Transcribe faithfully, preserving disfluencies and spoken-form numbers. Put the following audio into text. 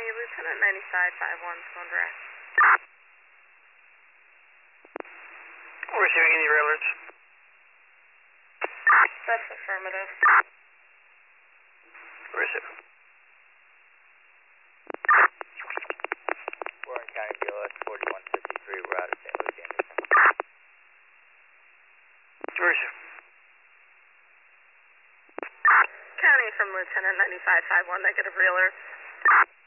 Lieutenant ninety-five five one, phone direct. We're receiving any alerts. That's affirmative. Receiving. Warren County B L S forty-one fifty-three, we're out of Saint Louis Anderson. Receiving. County from Lieutenant ninety-five five one, negative realer.